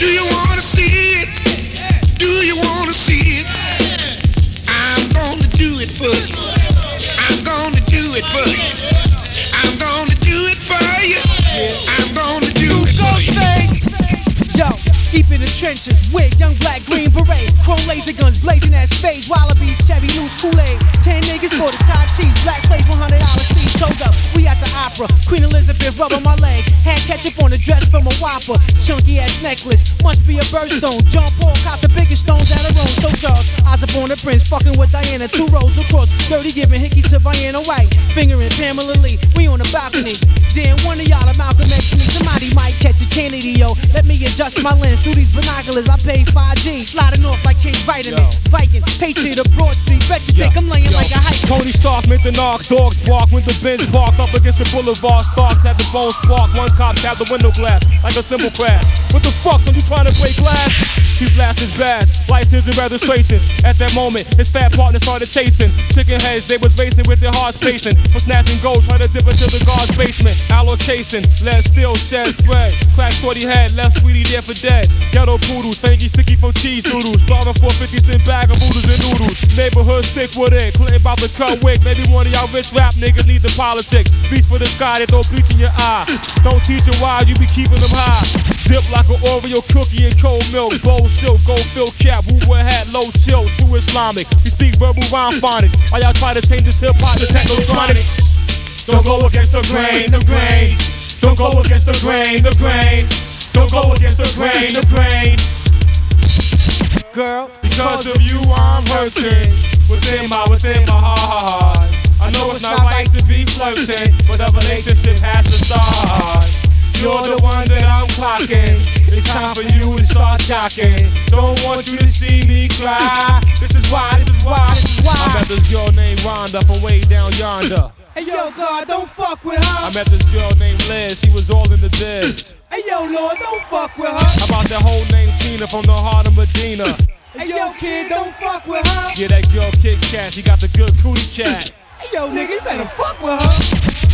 Do you wanna see it? Do you wanna see it? I'm gonna do it for you. I'm gonna do it for you. I'm gonna do it for you. I'm gonna do it for you. Yo, deep in the trenches with young black green beret, chrome laser guns blazing at spades, wallabies, Chevy loose Kool-Aid, 10 niggas for the top cheese, black plates, $100 seats, told up. We at the opera, Queen Elizabeth rub on my leg, had ketchup on the dress from a Whopper, chunky ass necklace, must be a birthstone. John Paul caught the biggest stones at a room. So Charles, I was born a prince, fucking with Diana, 2 rows across, 30 giving hickeys to Vienna White, fingering Pamela Lee. We on the balcony. Then one of y'all Malcolm X me. Somebody might catch a Kennedy, yo. Let me adjust my lens through these binoculars. I pay 5G, sliding off like King Vitamin. Viking, Patriot of Broad Street. Bet you think I'm laying like a hike. Tony Stark made the knocks, dogs bark when the Benz parked up against the boulevard. Starks had the bone spark. One cop tapped the window glass like a cymbal crash. What the fuck? So you trying to break glass? He flashed his badge, license and registrations. At that moment, his fat partner started chasing. Chicken heads, they was racing with their hearts pacing. For snatching gold, trying to dip into the guard's basement. Allocation, lead still, shed spread. Crack shorty head, left sweetie there for dead. Ghetto poodles, fangy sticky from cheese doodles. Starving for 50-cent bag of oodles and noodles. Neighborhood sick with it, Clinton about to cut wick. Maybe one of y'all rich rap niggas need the politics. Reach for the sky, they throw bleach in your eye. Don't teach them why, you be keeping them high. Dip like an Oreo cookie in cold milk. Gold silk, gold fill cap, Wu-Wear hat, low tilt, true Islamic. We speak verbal rhyme phonics. Why y'all try to change this hip-hop to technotronics? Don't go against the grain, the grain. Don't go against the grain, the grain. Don't go against the grain, the grain. Girl, because of you I'm hurting. Within my heart. I know it's not right to be flirting, but a relationship has to start. You're the one that I'm clocking. It's time for you to start jocking. Don't want you to see me cry. This is why. I met this girl named Rhonda from way down yonder. Hey yo, God, don't fuck with her. I met this girl named Liz, she was all in the biz. Hey yo, Lord, don't fuck with her. How about that whole name Tina from the heart of Medina? Hey yo, kid, don't fuck with her. Yeah, that girl Kit Kat, she got the good cootie cat. Hey yo, nigga, you better fuck with her.